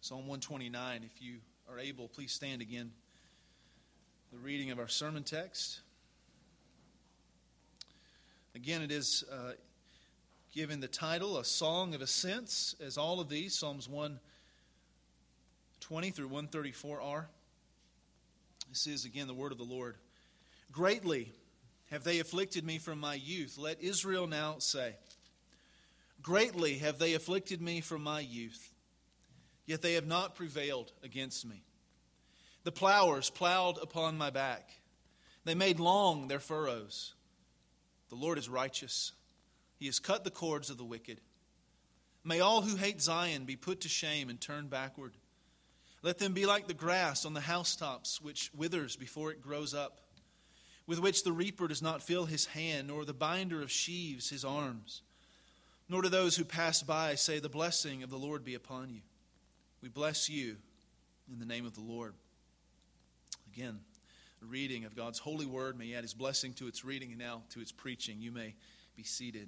Psalm 129, if you are able, please stand again. The reading of our sermon text. Again, it is given the title, A Song of Ascents, as all of these, Psalms 120 through 134 are. This is, again, the word of the Lord. Greatly have they afflicted me from my youth. Let Israel now say, greatly have they afflicted me from my youth. Yet they have not prevailed against me. The plowers plowed upon my back. They made long their furrows. The Lord is righteous. He has cut the cords of the wicked. May all who hate Zion be put to shame and turn backward. Let them be like the grass on the housetops, which withers before it grows up, with which the reaper does not fill his hand, nor the binder of sheaves his arms. Nor do those who pass by say, the blessing of the Lord be upon you. We bless you in the name of the Lord. Again, the reading of God's holy word. May He add His blessing to its reading and now to its preaching. You may be seated.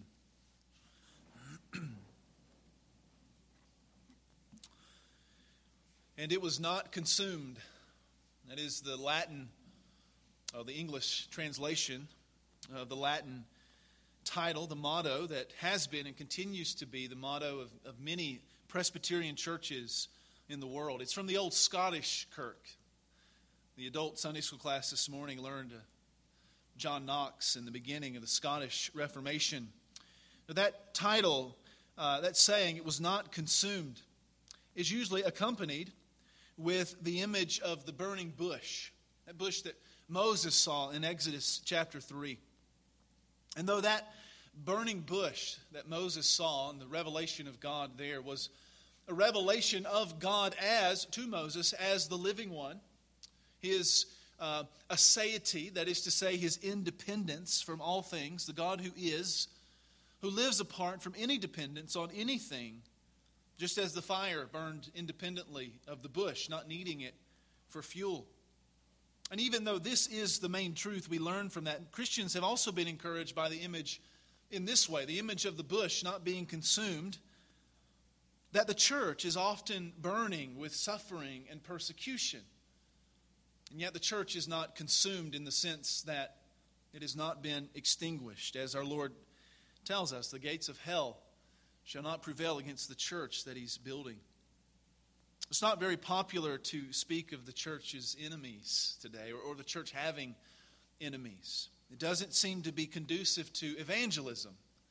And it was not consumed. That is the Latin, the English translation of the Latin title, the motto that has been and continues to be the motto of many Presbyterian churches in the world. It's from the old Scottish kirk. The adult Sunday school class this morning learned John Knox in the beginning of the Scottish Reformation. That title, that saying, it was not consumed, is usually accompanied with the image of the burning bush, that bush that Moses saw in Exodus chapter 3. And though that burning bush that Moses saw in the revelation of God there was a revelation of God to Moses as the living one, his aseity, that is to say his independence from all things, the God who lives apart from any dependence on anything, just as the fire burned independently of the bush, not needing it for fuel. And even though this is the main truth we learn from that, Christians have also been encouraged by the image in this way, the image of the bush not being consumed, that the church is often burning with suffering and persecution. And yet the church is not consumed in the sense that it has not been extinguished. As our Lord tells us, the gates of hell shall not prevail against the church that He's building. It's not very popular to speak of the church's enemies today, or the church having enemies. It doesn't seem to be conducive to evangelism.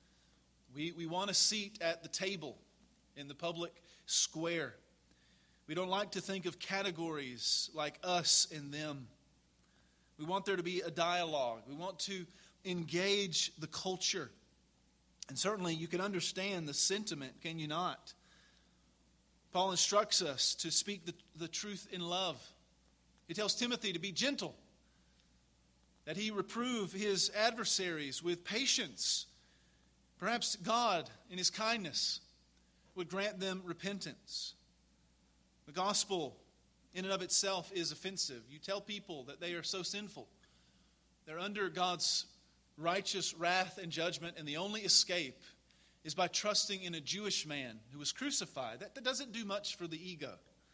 We want a seat at the table in the public square. We don't like to think of categories like us and them. We want there to be a dialogue. We want to engage the culture. And certainly you can understand the sentiment, can you not? Paul instructs us to speak the truth in love. He tells Timothy to be gentle, that he reprove his adversaries with patience. Perhaps God, in His kindness, would grant them repentance. The gospel in and of itself is offensive. You tell people that they are so sinful, they're under God's righteous wrath and judgment, and the only escape is by trusting in a Jewish man who was crucified. That doesn't do much for the ego.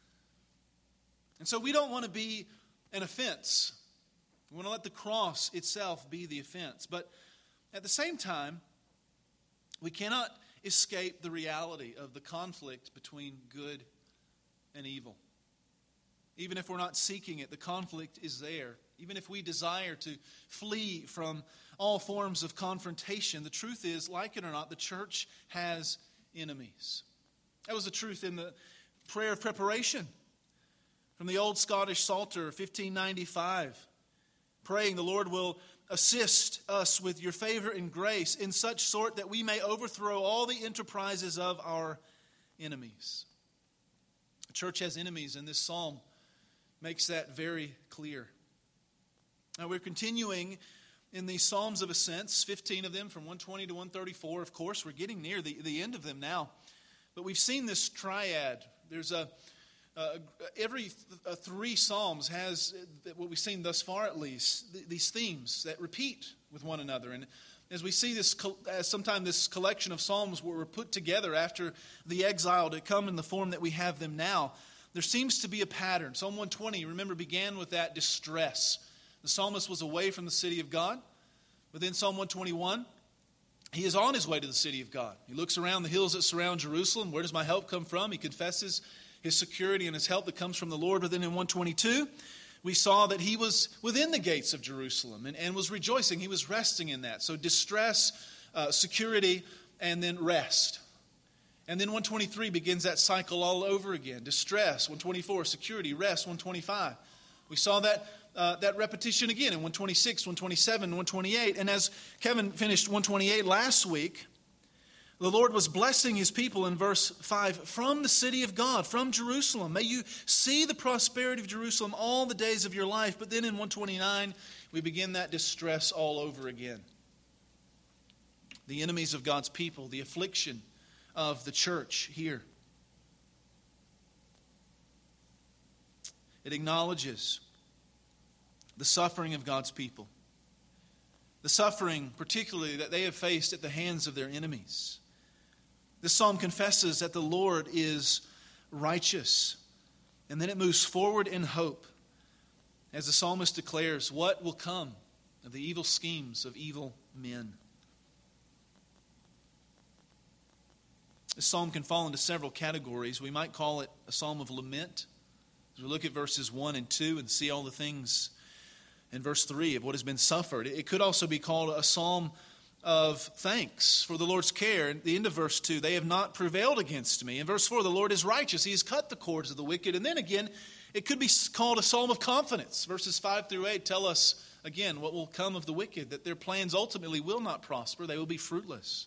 And so we don't want to be an offense. We want to let the cross itself be the offense. But at the same time, we cannot escape the reality of the conflict between good and evil. Even if we're not seeking it, the conflict is there. Even if we desire to flee from all forms of confrontation, the truth is, like it or not, the church has enemies. That was the truth in the prayer of preparation from the old Scottish Psalter, 1595, praying the Lord will assist us with your favor and grace in such sort that we may overthrow all the enterprises of our enemies. The church has enemies, and this psalm makes that very clear. Now we're continuing in these Psalms of Ascents, 15 of them from 120 to 134. Of course, we're getting near the end of them now. But we've seen this triad. There's every three Psalms has, what we've seen thus far at least, these themes that repeat with one another. And as we see this, sometimes this collection of Psalms were put together after the exile to come in the form that we have them now, there seems to be a pattern. Psalm 120, remember, began with that distress. The psalmist was away from the city of God. But then Psalm 121, he is on his way to the city of God. He looks around the hills that surround Jerusalem. Where does my help come from? He confesses his security and his help that comes from the Lord. But then in 122, we saw that he was within the gates of Jerusalem and was rejoicing. He was resting in that. So distress, security, and then rest. And then 123 begins that cycle all over again. Distress, 124, security, rest, 125. We saw that repetition again in 126, 127, 128. And as Kevin finished 128 last week, the Lord was blessing his people in verse 5 from the city of God, from Jerusalem. May you see the prosperity of Jerusalem all the days of your life. But then in 129, we begin that distress all over again. The enemies of God's people, the affliction of the church here. It acknowledges the suffering of God's people. The suffering, particularly, that they have faced at the hands of their enemies. This psalm confesses that the Lord is righteous. And then it moves forward in hope as the psalmist declares what will come of the evil schemes of evil men. This psalm can fall into several categories. We might call it a psalm of lament. As we look at verses 1 and 2 and see all the things in verse 3 of what has been suffered. It could also be called a psalm of thanks for the Lord's care. At the end of verse 2, they have not prevailed against me. In verse 4, the Lord is righteous. He has cut the cords of the wicked. And then again, it could be called a psalm of confidence. Verses 5 through 8 tell us, again, what will come of the wicked, that their plans ultimately will not prosper. They will be fruitless.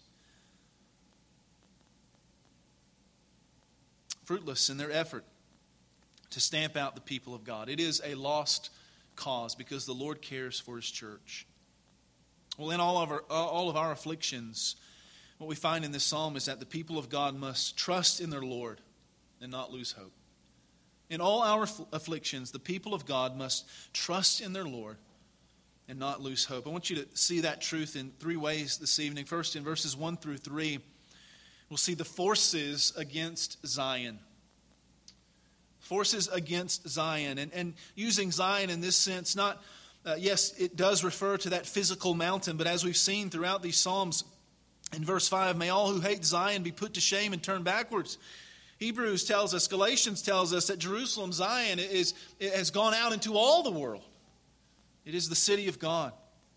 Fruitless in their effort to stamp out the people of God. It is a lost cause because the Lord cares for his church. Well, in all of our afflictions, what we find in this psalm is that the people of God must trust in their Lord and not lose hope. In all our afflictions, the people of God must trust in their Lord and not lose hope. I want you to see that truth in three ways this evening. First, in verses 1 through 3, we'll see the forces against Zion. Forces against Zion. And using Zion in this sense, not, yes, it does refer to that physical mountain, but as we've seen throughout these Psalms, in verse 5, may all who hate Zion be put to shame and turn backwards. Hebrews tells us, Galatians tells us that Jerusalem, Zion, it has gone out into all the world. It is the city of God.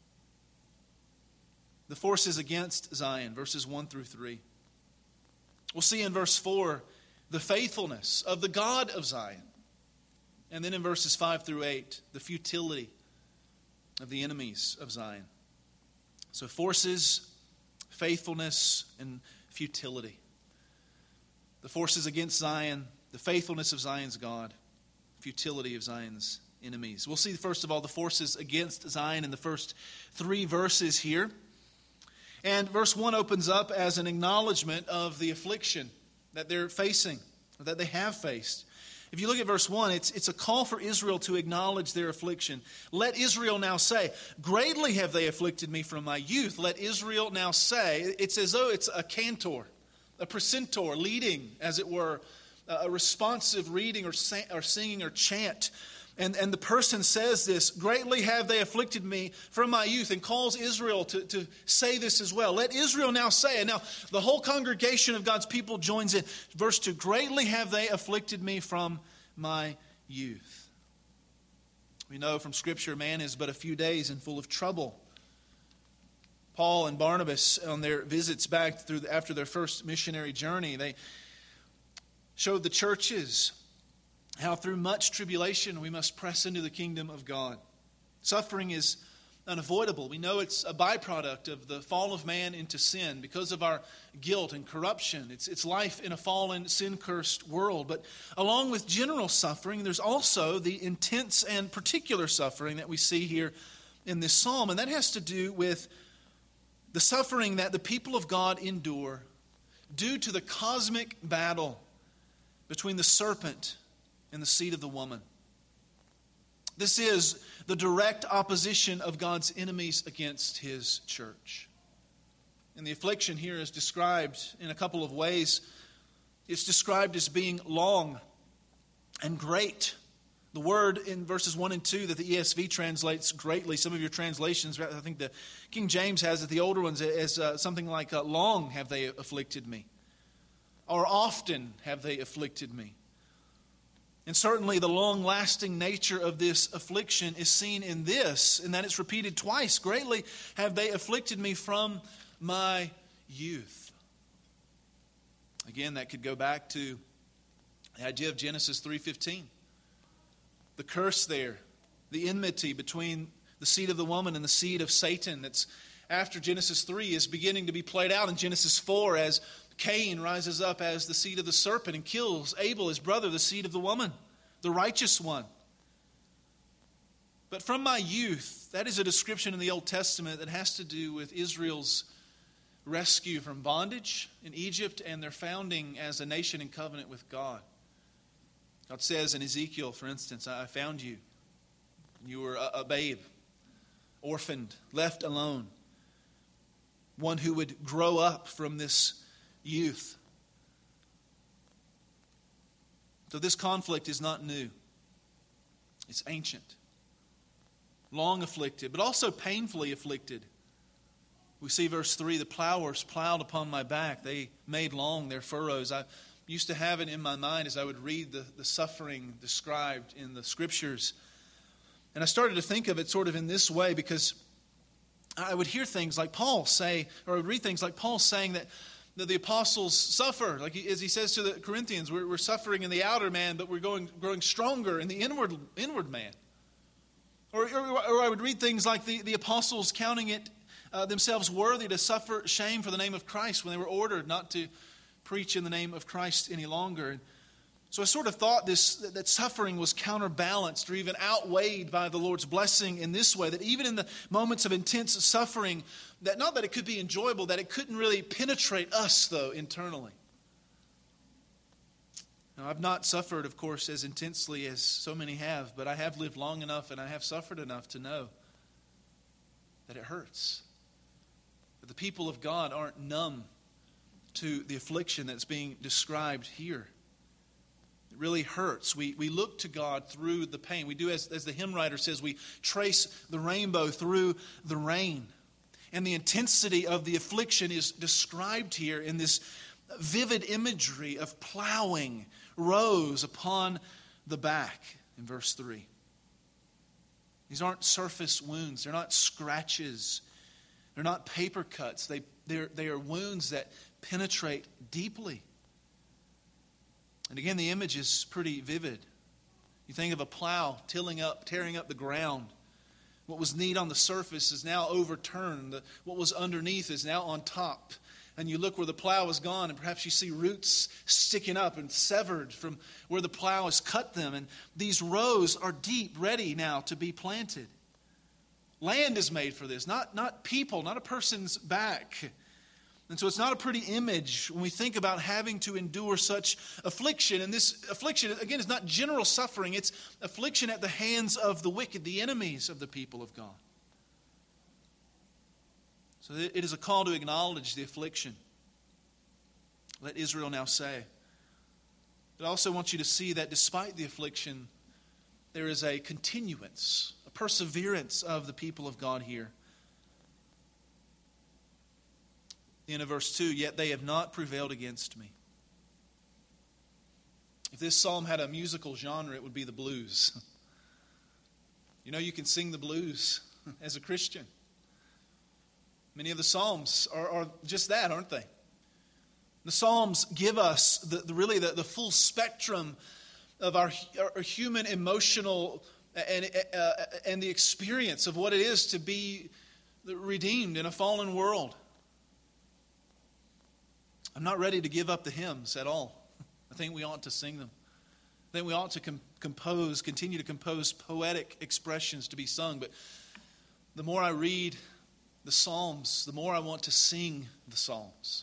The forces against Zion, verses 1 through 3. We'll see in verse 4 the faithfulness of the God of Zion. And then in verses 5 through 8, the futility of the enemies of Zion. So forces, faithfulness, and futility. The forces against Zion, the faithfulness of Zion's God, futility of Zion's enemies. We'll see, first of all, the forces against Zion in the first three verses here. And verse 1 opens up as an acknowledgement of the affliction that they're facing, that they have faced. If you look at verse 1, it's a call for Israel to acknowledge their affliction. Let Israel now say, greatly have they afflicted me from my youth. Let Israel now say, it's as though it's a cantor, a precentor, leading, as it were, a responsive reading or singing or chant. And the person says this, greatly have they afflicted me from my youth, and calls Israel to say this as well. Let Israel now say it. Now, the whole congregation of God's people joins in. Verse 2, greatly have they afflicted me from my youth. We know from Scripture, man is but a few days and full of trouble. Paul and Barnabas, on their visits back after their first missionary journey, they showed the churches how through much tribulation we must press into the kingdom of God. Suffering is unavoidable. We know it's a byproduct of the fall of man into sin because of our guilt and corruption. It's life in a fallen, sin-cursed world. But along with general suffering, there's also the intense and particular suffering that we see here in this psalm. And that has to do with the suffering that the people of God endure due to the cosmic battle between the serpent and the seed of the woman. This is the direct opposition of God's enemies against his church. And the affliction here is described in a couple of ways. It's described as being long. and great. The word in verses 1 and 2 that the ESV translates greatly, some of your translations, I think the King James has it, the older ones, as something like long have they afflicted me, or often have they afflicted me. And certainly the long-lasting nature of this affliction is seen in this, in that it's repeated twice. Greatly have they afflicted me from my youth. Again, that could go back to the idea of Genesis 3:15. The curse there, the enmity between the seed of the woman and the seed of Satan that's after Genesis 3 is beginning to be played out in Genesis 4 as Cain rises up as the seed of the serpent and kills Abel, his brother, the seed of the woman, the righteous one. But from my youth, that is a description in the Old Testament that has to do with Israel's rescue from bondage in Egypt and their founding as a nation in covenant with God. God says in Ezekiel, for instance, I found you. You were a babe, orphaned, left alone. One who would grow up from this youth. So this conflict is not new. It's ancient. Long afflicted, but also painfully afflicted. We see verse 3, the plowers plowed upon my back. They made long their furrows. I used to have it in my mind as I would read the suffering described in the Scriptures. And I started to think of it sort of in this way because I would hear things like Paul say, or I would read things like Paul saying that the apostles suffer. Like as he says to the Corinthians, we're suffering in the outer man, but we're growing stronger in the inward man. Or I would read things like the apostles counting it themselves worthy to suffer shame for the name of Christ when they were ordered not to preach in the name of Christ any longer. And so I sort of thought that suffering was counterbalanced or even outweighed by the Lord's blessing in this way, that even in the moments of intense suffering, that not that it could be enjoyable, that it couldn't really penetrate us, though, internally. Now, I've not suffered, of course, as intensely as so many have, but I have lived long enough and I have suffered enough to know that it hurts. That the people of God aren't numb to the affliction that's being described here. It really hurts. We look to God through the pain. We do, as the hymn writer says, we trace the rainbow through the rain. And the intensity of the affliction is described here in this vivid imagery of plowing rows upon the back in verse 3. These aren't surface wounds. They're not scratches. They're not paper cuts. They are wounds that penetrate deeply. And again, the image is pretty vivid. You think of a plow tearing up the ground. What was neat on the surface is now overturned. What was underneath is now on top. And you look where the plow is gone, and perhaps you see roots sticking up and severed from where the plow has cut them. And these rows are deep, ready now to be planted. Land is made for this, not people, not a person's back. And so it's not a pretty image when we think about having to endure such affliction. And this affliction, again, is not general suffering. It's affliction at the hands of the wicked, the enemies of the people of God. So it is a call to acknowledge the affliction. Let Israel now say. But I also want you to see that despite the affliction, there is a continuance, a perseverance of the people of God here. In verse 2, yet they have not prevailed against me. If this psalm had a musical genre, it would be the blues. You know, you can sing the blues as a Christian. Many of the psalms are just that, aren't they? The psalms give us the full spectrum of our human emotional and the experience of what it is to be redeemed in a fallen world. I'm not ready to give up the hymns at all. I think we ought to sing them. I think we ought to continue to compose poetic expressions to be sung. But the more I read the Psalms, the more I want to sing the Psalms.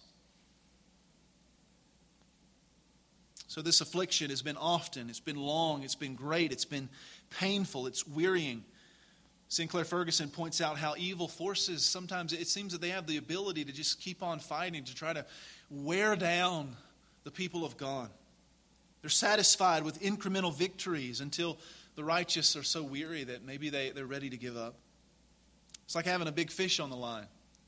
So this affliction has been often, it's been long, it's been great, it's been painful, it's wearying. Sinclair Ferguson points out how evil forces, sometimes it seems that they have the ability to just keep on fighting, to try to wear down the people of God. They're satisfied with incremental victories until the righteous are so weary that maybe they're ready to give up. It's like having a big fish on the line.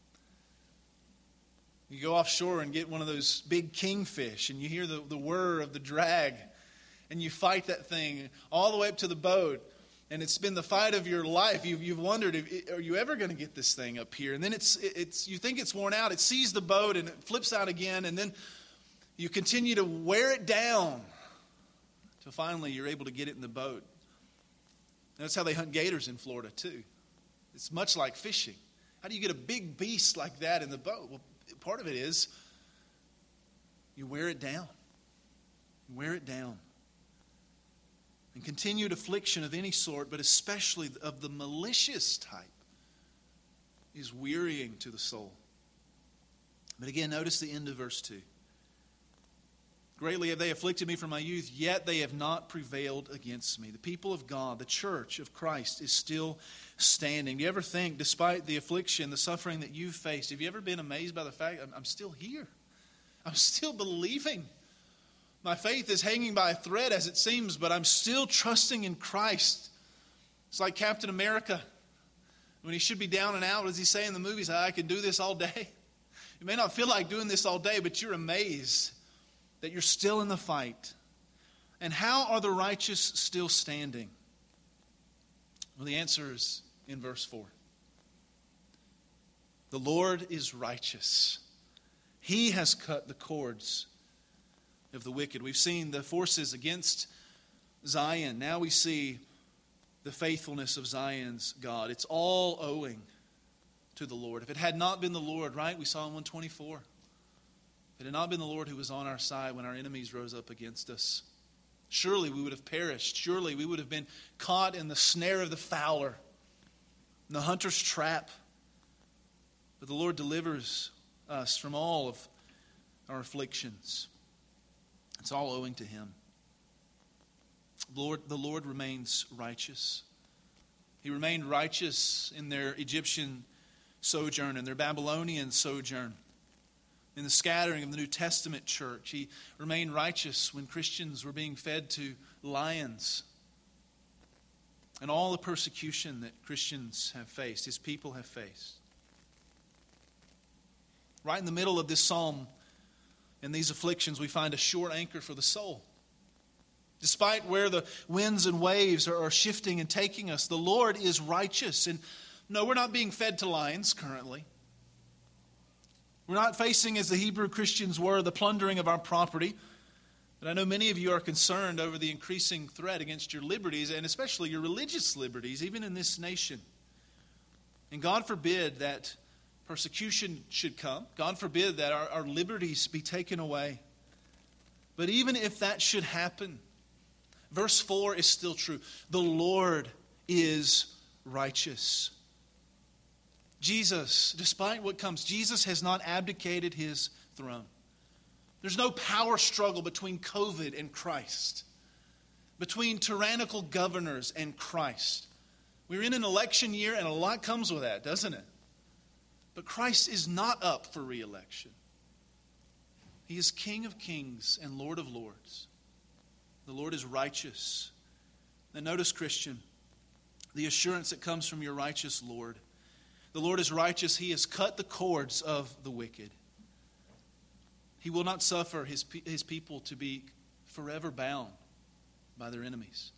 You go offshore and get one of those big kingfish, and you hear the whir of the drag, and you fight that thing all the way up to the boat, and it's been the fight of your life. You've wondered, are you ever going to get this thing up here? And then you think it's worn out. It sees the boat, and it flips out again, and then you continue to wear it down until finally you're able to get it in the boat. And that's how they hunt gators in Florida, too. It's much like fishing. How do you get a big beast like that in the boat? Well, part of it is you wear it down. You wear it down. And continued affliction of any sort, but especially of the malicious type, is wearying to the soul. But again, notice the end of verse 2. Greatly have they afflicted me from my youth, yet they have not prevailed against me. The people of God, the church of Christ, is still standing. Do you ever think, despite the affliction, the suffering that you've faced, have you ever been amazed by the fact, I'm still here? I'm still believing. My faith is hanging by a thread as it seems, but I'm still trusting in Christ. It's like Captain America. When he should be down and out, what does he say in the movies? I can do this all day. You may not feel like doing this all day, but you're amazed that you're still in the fight. And how are the righteous still standing? Well, the answer is in verse 4. The Lord is righteous. He has cut the cords of the wicked. We've seen the forces against Zion. Now we see the faithfulness of Zion's God. It's all owing to the Lord. If it had not been the Lord, right? We saw in 124. If it had not been the Lord who was on our side when our enemies rose up against us, surely we would have perished. Surely we would have been caught in the snare of the fowler, in the hunter's trap. But the Lord delivers us from all of our afflictions. It's all owing to Him. The Lord remains righteous. He remained righteous in their Egyptian sojourn and their Babylonian sojourn. In the scattering of the New Testament church, He remained righteous when Christians were being fed to lions. And all the persecution that Christians have faced, His people have faced. Right in the middle of this psalm, in these afflictions, we find a sure anchor for the soul. Despite where the winds and waves are shifting and taking us, the Lord is righteous. And no, we're not being fed to lions currently. We're not facing, as the Hebrew Christians were, the plundering of our property. But I know many of you are concerned over the increasing threat against your liberties, and especially your religious liberties, even in this nation. And God forbid that persecution should come. God forbid that our liberties be taken away. But even if that should happen, verse 4 is still true. The Lord is righteous. Jesus, despite what comes, Jesus has not abdicated His throne. There's no power struggle between COVID and Christ, between tyrannical governors and Christ. We're in an election year, and a lot comes with that, doesn't it? But Christ is not up for re-election. He is King of kings and Lord of lords. The Lord is righteous. Now notice, Christian, the assurance that comes from your righteous Lord. The Lord is righteous. He has cut the cords of the wicked. He will not suffer His people to be forever bound by their enemies.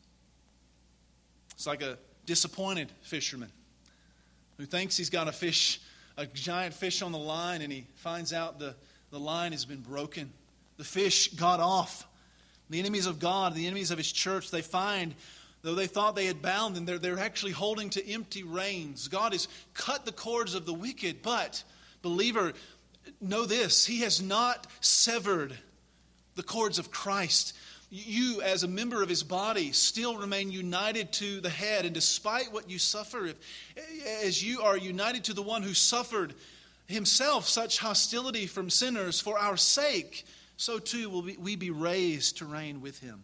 It's like a disappointed fisherman who thinks he's got a giant fish on the line, and he finds out the line has been broken. The fish got off. The enemies of God, the enemies of His church, they find, though they thought they had bound them, they're actually holding to empty reins. God has cut the cords of the wicked, but, believer, know this, He has not severed the cords of Christ. You, as a member of His body, still remain united to the head. And despite what you suffer, as you are united to the one who suffered Himself such hostility from sinners for our sake, so too will we be raised to reign with Him.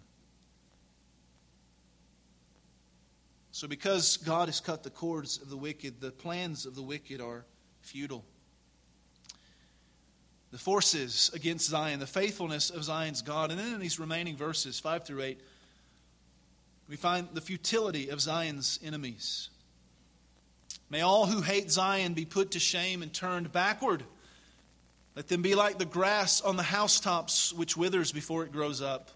So because God has cut the cords of the wicked, the plans of the wicked are futile. the forces against Zion, the faithfulness of Zion's God. And then in these remaining verses, 5 through 8, we find the futility of Zion's enemies. May all who hate Zion be put to shame and turned backward. Let them be like the grass on the housetops, which withers before it grows up.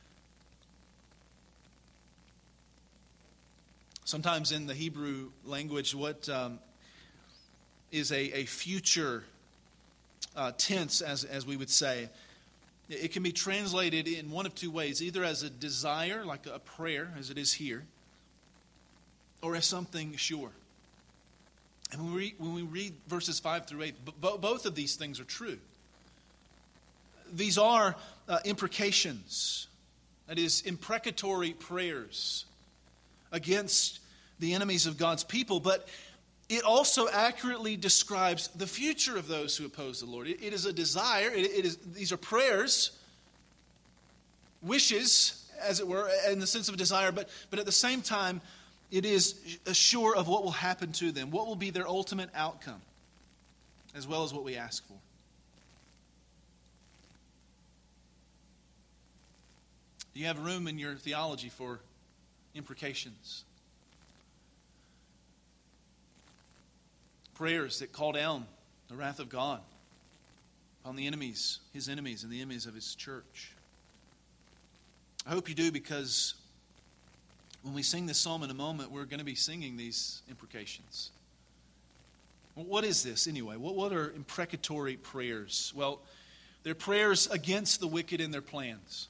Sometimes in the Hebrew language, what is a future tense, as we would say, it can be translated in one of two ways, either as a desire, like a prayer, as it is here, or as something sure. And when we read verses 5 through 8, both of these things are true. These are imprecations, that is, imprecatory prayers against the enemies of God's people, but it also accurately describes the future of those who oppose the Lord. It is a desire. These are prayers, wishes, as it were, in the sense of a desire, but at the same time, it is assured of what will happen to them, what will be their ultimate outcome, as well as what we ask for. Do you have room in your theology for imprecations? Prayers that call down the wrath of God upon the enemies, his enemies, and the enemies of his church. I hope you do, because when we sing this psalm in a moment, we're going to be singing these imprecations. What is this anyway? What are imprecatory prayers? Well, they're prayers against the wicked and their plans.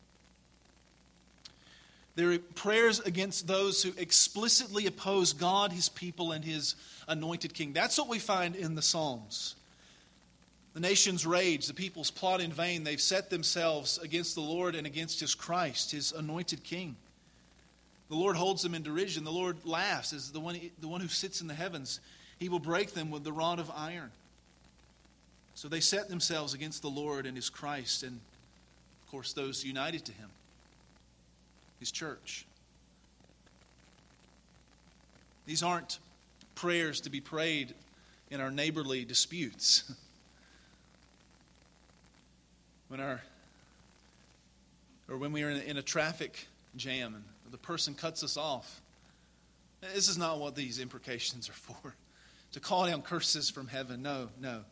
They're prayers against those who explicitly oppose God, his people, and his anointed king. That's what we find in the Psalms. The nations rage, the peoples plot in vain. They've set themselves against the Lord and against his Christ, his anointed king. The Lord holds them in derision. The Lord laughs as the one who sits in the heavens. He will break them with the rod of iron. So they set themselves against the Lord and his Christ, and of course those united to him, his church. These aren't prayers to be prayed in our neighborly disputes. When we are in a traffic jam and the person cuts us off. This is not what these imprecations are for. To call down curses from heaven. No.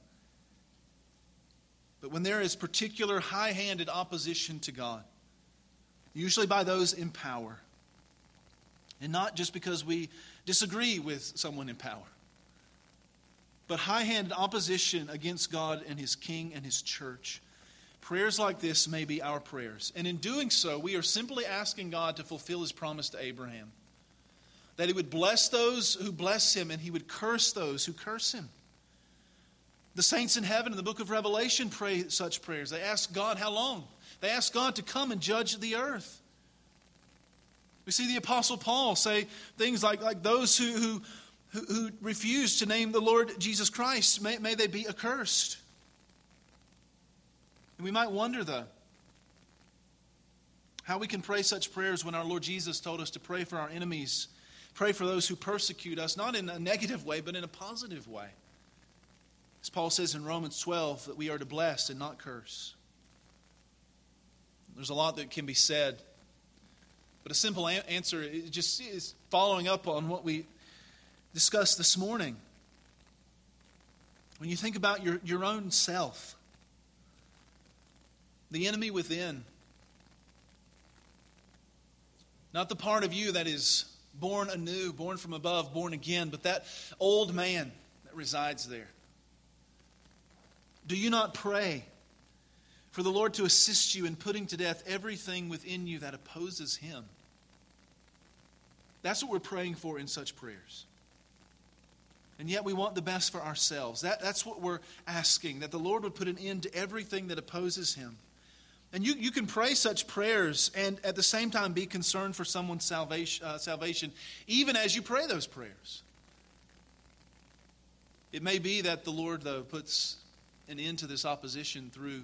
But when there is particular high-handed opposition to God, usually by those in power, and not just because we disagree with someone in power, but high-handed opposition against God and his king and his church, prayers like this may be our prayers. And in doing so, we are simply asking God to fulfill his promise to Abraham, that he would bless those who bless him and he would curse those who curse him. The saints in heaven in the book of Revelation pray such prayers. They ask God, how long? They ask God to come and judge the earth. We see the Apostle Paul say things like those who refuse to name the Lord Jesus Christ, may they be accursed. And we might wonder, though, how we can pray such prayers when our Lord Jesus told us to pray for our enemies, pray for those who persecute us, not in a negative way, but in a positive way. As Paul says in Romans 12, that we are to bless and not curse. There's a lot that can be said, but a simple answer is following up on what we discussed this morning. When you think about your own self, the enemy within, not the part of you that is born anew, born from above, born again, but that old man that resides there. Do you not pray for the Lord to assist you in putting to death everything within you that opposes him? That's what we're praying for in such prayers. And yet we want the best for ourselves. That's what we're asking, that the Lord would put an end to everything that opposes him. And you can pray such prayers and at the same time be concerned for someone's salvation, even as you pray those prayers. It may be that the Lord, though, puts an end to this opposition through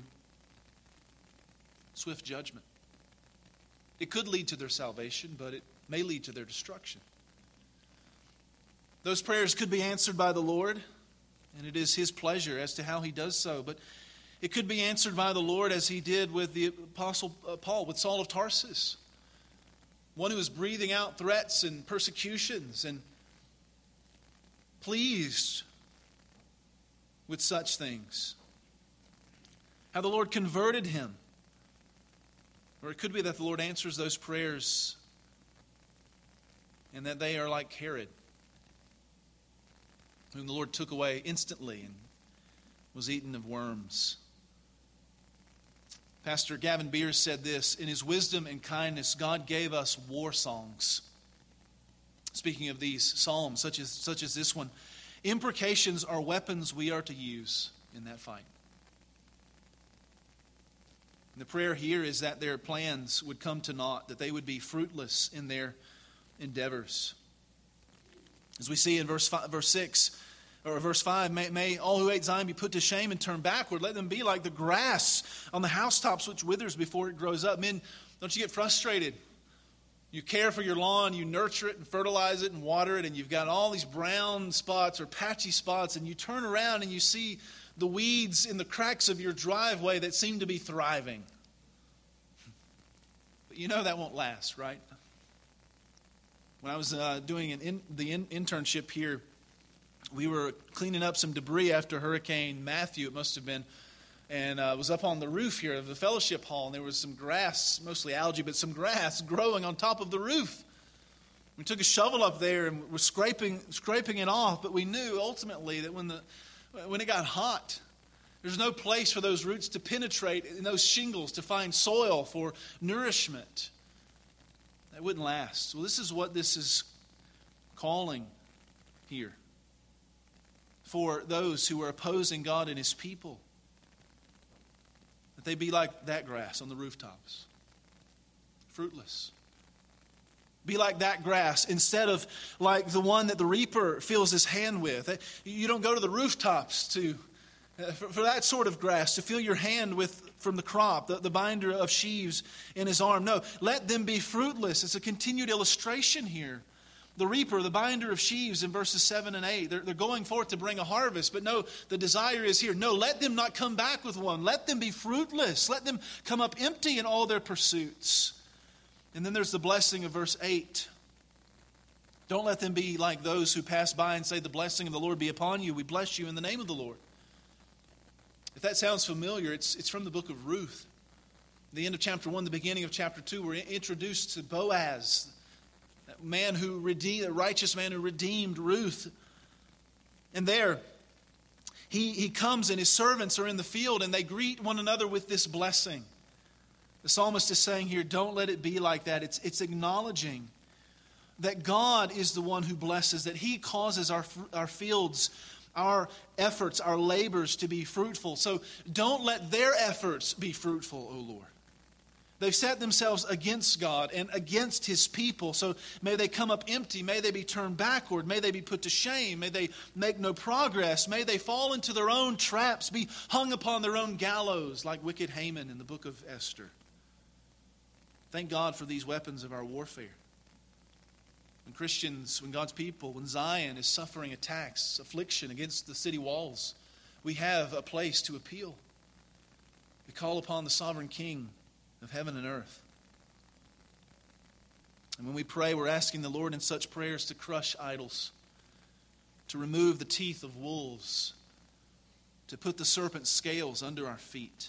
swift judgment. It could lead to their salvation, but it may lead to their destruction. Those prayers could be answered by the Lord, and it is his pleasure as to how he does so. But It could be answered by the Lord as he did with the Apostle Paul, with Saul of Tarsus. One who was breathing out threats and persecutions and pleased with such things. How the Lord converted him. Or it could be that the Lord answers those prayers and that they are like Herod, whom the Lord took away instantly and was eaten of worms. Pastor Gavin Beers said this: in his wisdom and kindness, God gave us war songs. Speaking of these psalms, such as this one, imprecations are weapons we are to use in that fight. And the prayer here is that their plans would come to naught, that they would be fruitless in their endeavors. As we see in verse 6, or verse 5, may all who hate Zion be put to shame and turn backward. Let them be like the grass on the housetops which withers before it grows up. Men, don't you get frustrated. You care for your lawn, you nurture it and fertilize it and water it, and you've got all these brown spots or patchy spots, and you turn around and you see the weeds in the cracks of your driveway that seem to be thriving. But you know that won't last, right? When I was doing the internship here, we were cleaning up some debris after Hurricane Matthew, it must have been, and was up on the roof here of the fellowship hall, and there was some grass, mostly algae, but some grass growing on top of the roof. We took a shovel up there and were scraping it off, but we knew ultimately that when it got hot, there's no place for those roots to penetrate in those shingles to find soil for nourishment. That wouldn't last. Well, this is what this is calling here for those who are opposing God and His people. That they be like that grass on the rooftops. Fruitless. Be like that grass instead of like the one that the reaper fills his hand with. You don't go to the rooftops for that sort of grass to fill your hand with from the crop, the binder of sheaves in his arm. No, let them be fruitless. It's a continued illustration here. The reaper, the binder of sheaves in verses 7 and 8, they're going forth to bring a harvest. But no, the desire is here. No, let them not come back with one. Let them be fruitless. Let them come up empty in all their pursuits. And then there's the blessing of verse 8. Don't let them be like those who pass by and say, the blessing of the Lord be upon you. We bless you in the name of the Lord. If that sounds familiar, it's from the book of Ruth. The end of chapter 1, the beginning of chapter 2, we're introduced to Boaz, that man who redeemed, a righteous man who redeemed Ruth. And there, he comes and his servants are in the field and they greet one another with this blessing. The psalmist is saying here, don't let it be like that. It's acknowledging that God is the one who blesses, that He causes our fields, our efforts, our labors to be fruitful. So don't let their efforts be fruitful, O Lord. They've set themselves against God and against His people. So may they come up empty. May they be turned backward. May they be put to shame. May they make no progress. May they fall into their own traps, be hung upon their own gallows like wicked Haman in the book of Esther. Thank God for these weapons of our warfare. When Christians, when God's people, when Zion is suffering attacks, affliction against the city walls, we have a place to appeal. We call upon the sovereign King of heaven and earth. And when we pray, we're asking the Lord in such prayers to crush idols, to remove the teeth of wolves, to put the serpent's scales under our feet.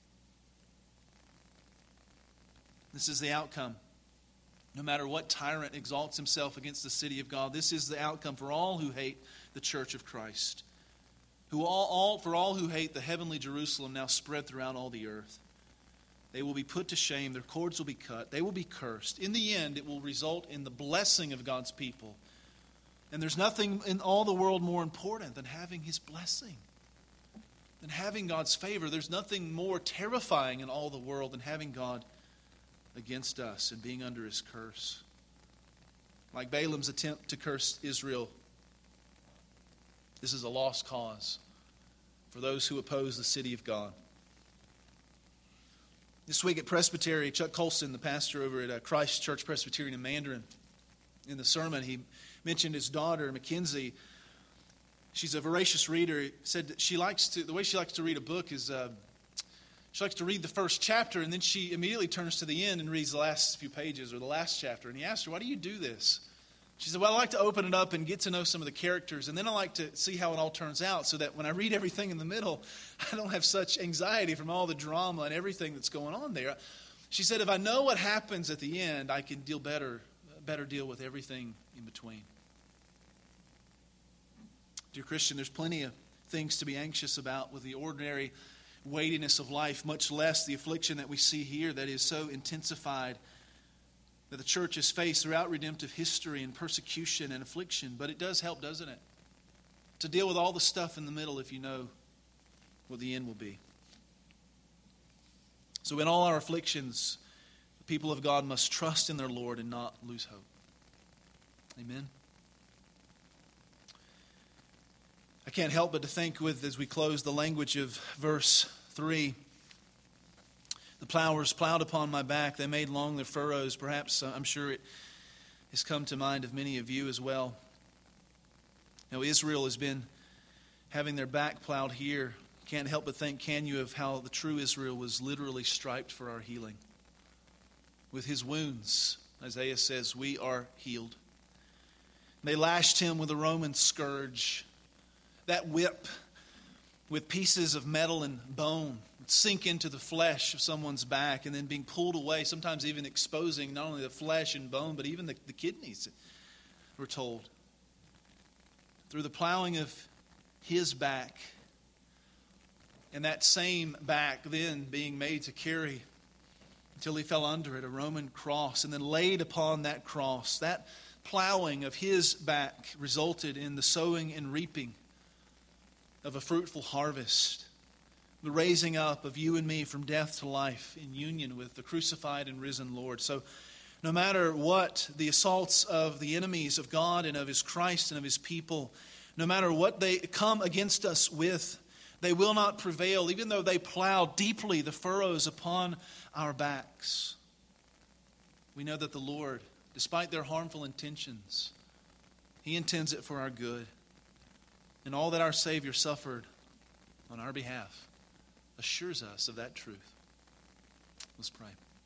This is the outcome. No matter what tyrant exalts himself against the city of God, this is the outcome for all who hate the church of Christ. For all who hate the heavenly Jerusalem now spread throughout all the earth. They will be put to shame. Their cords will be cut. They will be cursed. In the end, it will result in the blessing of God's people. And there's nothing in all the world more important than having His blessing, than having God's favor. There's nothing more terrifying in all the world than having God against us and being under His curse. Like Balaam's attempt to curse Israel, this is a lost cause for those who oppose the city of God. This week at Presbytery, Chuck Colson, the pastor over at Christ Church Presbyterian in Mandarin, in the sermon, he mentioned his daughter, Mackenzie. She's a voracious reader. He said that the way she likes to read a book is She likes to read the first chapter, and then she immediately turns to the end and reads the last few pages or the last chapter. And he asked her, why do you do this? She said, well, I like to open it up and get to know some of the characters, and then I like to see how it all turns out so that when I read everything in the middle, I don't have such anxiety from all the drama and everything that's going on there. She said, if I know what happens at the end, I can better deal with everything in between. Dear Christian, there's plenty of things to be anxious about with the ordinary weightiness of life, much less the affliction that we see here that is so intensified that the church has faced throughout redemptive history and persecution and affliction. But it does help, doesn't it? To deal with all the stuff in the middle if you know what the end will be. So in all our afflictions, the people of God must trust in their Lord and not lose hope. Amen. I can't help but to think with, as we close, the language of verse 3. The plowers plowed upon my back. They made long their furrows. Perhaps, I'm sure it has come to mind of many of you as well. Now, Israel has been having their back plowed here. Can't help but think, can you, of how the true Israel was literally striped for our healing. With his wounds, Isaiah says, we are healed. They lashed him with a Roman scourge. That whip with pieces of metal and bone would sink into the flesh of someone's back and then being pulled away, sometimes even exposing not only the flesh and bone, but even the kidneys, we're told. Through the plowing of his back, and that same back then being made to carry until he fell under it, a Roman cross, and then laid upon that cross. That plowing of his back resulted in the sowing and reaping of a fruitful harvest, the raising up of you and me from death to life in union with the crucified and risen Lord. So no matter what the assaults of the enemies of God and of his Christ and of his people, no matter what they come against us with, they will not prevail, even though they plow deeply the furrows upon our backs. We know that the Lord, despite their harmful intentions, he intends it for our good. And all that our Savior suffered on our behalf assures us of that truth. Let's pray.